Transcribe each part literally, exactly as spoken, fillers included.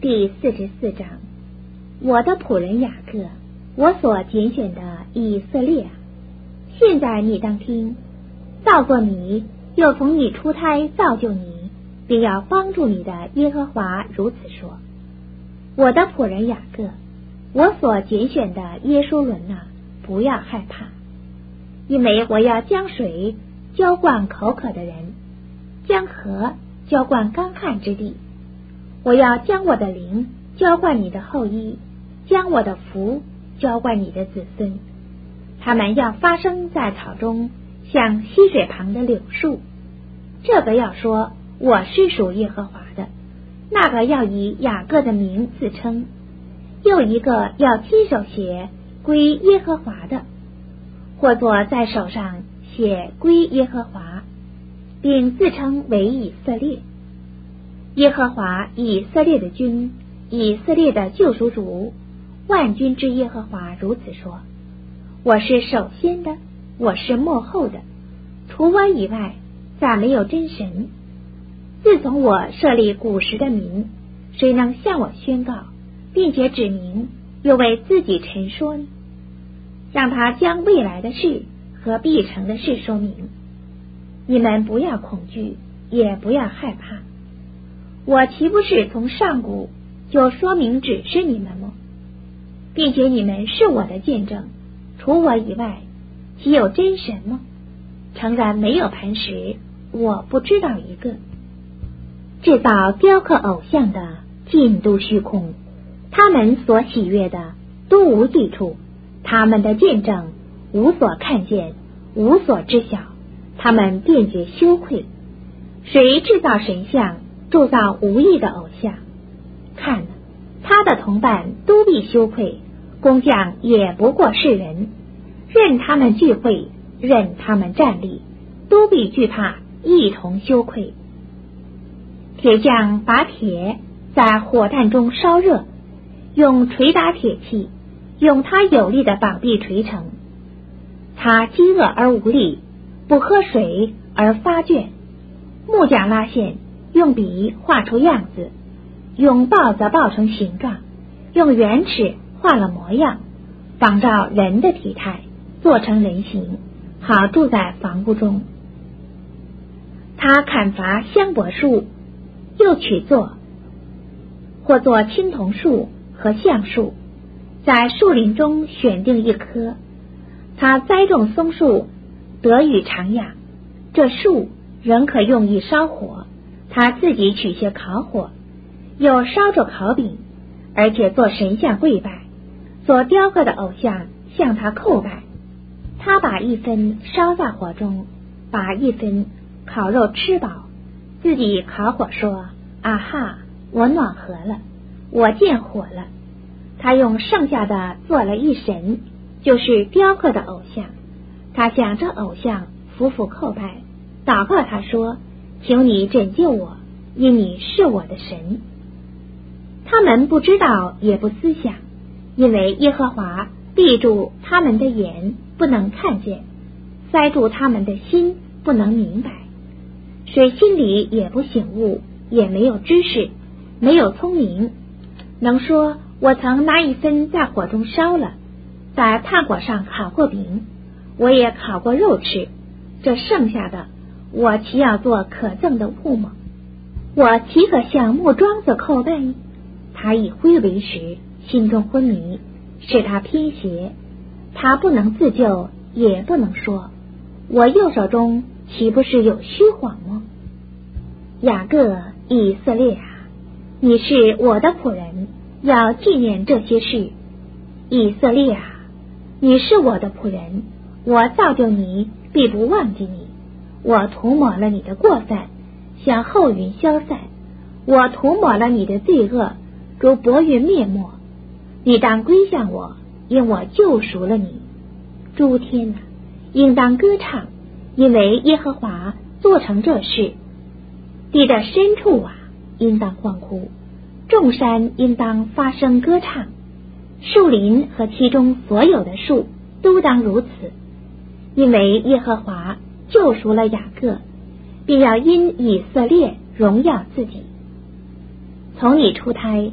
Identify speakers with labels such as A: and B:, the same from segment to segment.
A: 第四十四章，我的仆人雅各，我所拣选的以色列啊，现在你当听，造作你，又从你出胎造就你，并要帮助你的耶和华如此说：我的仆人雅各，我所拣选的耶书伦啊，不要害怕，因为我要将水浇灌口渴的人，将河浇灌干旱之地。我要将我的灵浇灌你的后裔，将我的福浇灌你的子孙。他们要发生在草中，像溪水旁的柳树。这个要说我是属耶和华的，那个要以雅各的名自称，又一个要亲手写归耶和华的，或作在手上写归耶和华，并自称为以色列。耶和华以色列的君，以色列的救赎主，万军之耶和华如此说：我是首先的，我是末后的，除我以外再没有真神。自从我设立古时的民，谁能向我宣告，并且指明，又为自己陈说呢？让他将未来的事和必成的事说明。你们不要恐惧，也不要害怕。我岂不是从上古就说明指示你们吗？并且你们是我的见证，除我以外，岂有真神吗？诚然没有磐石，我不知道一个。制造雕刻偶像的尽都虚空，他们所喜悦的都无益处，他们的见证无所看见，无所知晓，他们便觉羞愧。谁制造神像，铸造无益的偶像？看了，他的同伴都必羞愧，工匠也不过是人，任他们聚会，任他们站立，都必惧怕，一同羞愧。铁匠把铁在火炭中烧热，用捶打铁器，用他有力的膀臂捶成。他饥饿而无力，不喝水而发倦。木匠拉线，用笔画出样子，用刨子刨成形状，用圆尺画了模样，仿照人的体态，做成人形，好住在房屋中。他砍伐香柏树，又取作，或作青铜树和橡树，在树林中选定一棵。他栽种松树，得雨常养，这树仍可用以烧火。他自己取些烤火，又烧着烤饼，而且做神像跪拜，所雕刻的偶像向他叩拜。他把一分烧在火中，把一分烤肉吃饱，自己烤火说：啊哈，我暖和了，我见火了。他用剩下的做了一神，就是雕刻的偶像。他向这偶像俯俯叩拜，祷告他说：求你拯救我，因你是我的神。他们不知道也不思想，因为耶和华闭住他们的眼，不能看见，塞住他们的心，不能明白。谁心里也不醒悟，也没有知识，没有聪明，能说我曾拿一分在火中烧了，在炭火上烤过饼，我也烤过肉吃，这剩下的我岂要做可憎的物吗？我岂可向木桩子叩拜？他以灰为食，心中昏迷，使他偏斜，他不能自救，也不能说，我右手中岂不是有虚谎吗？雅各，以色列啊，你是我的仆人，要纪念这些事。以色列啊，你是我的仆人，我造就你，必不忘记你。我涂抹了你的过犯，像后云消散；我涂抹了你的罪恶，如薄云灭没。你当归向我，因我救赎了你。诸天啊，应当歌唱，因为耶和华做成这事。地的深处啊，应当欢呼，众山应当发声歌唱，树林和其中所有的树都当如此，因为耶和华救赎了雅各，并要因以色列荣耀自己。从你出胎，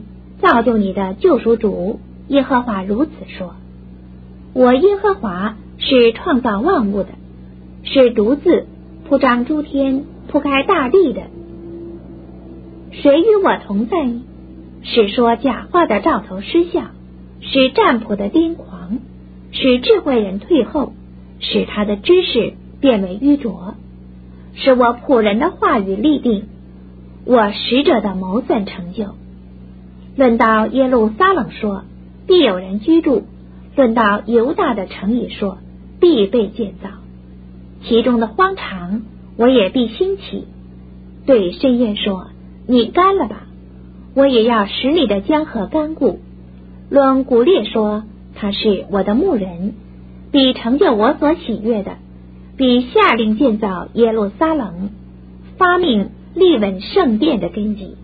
A: 造就你的救赎主耶和华如此说：我耶和华是创造万物的，是独自铺张诸天、铺开大地的。谁与我同在呢？使说假话的兆头失效，使占卜的癫狂，使智慧人退后，使他的知识变为愚拙，使我仆人的话语立定，我使者的谋算成就。论到耶路撒冷说，必有人居住；论到犹大的城邑说，必被建造。其中的荒场，我也必兴起。对深渊说，你干了吧，我也要使你的江河干固。论古列说，他是我的牧人，必成就我所喜悦的，必下令建造耶路撒冷，发命立稳圣殿的根基。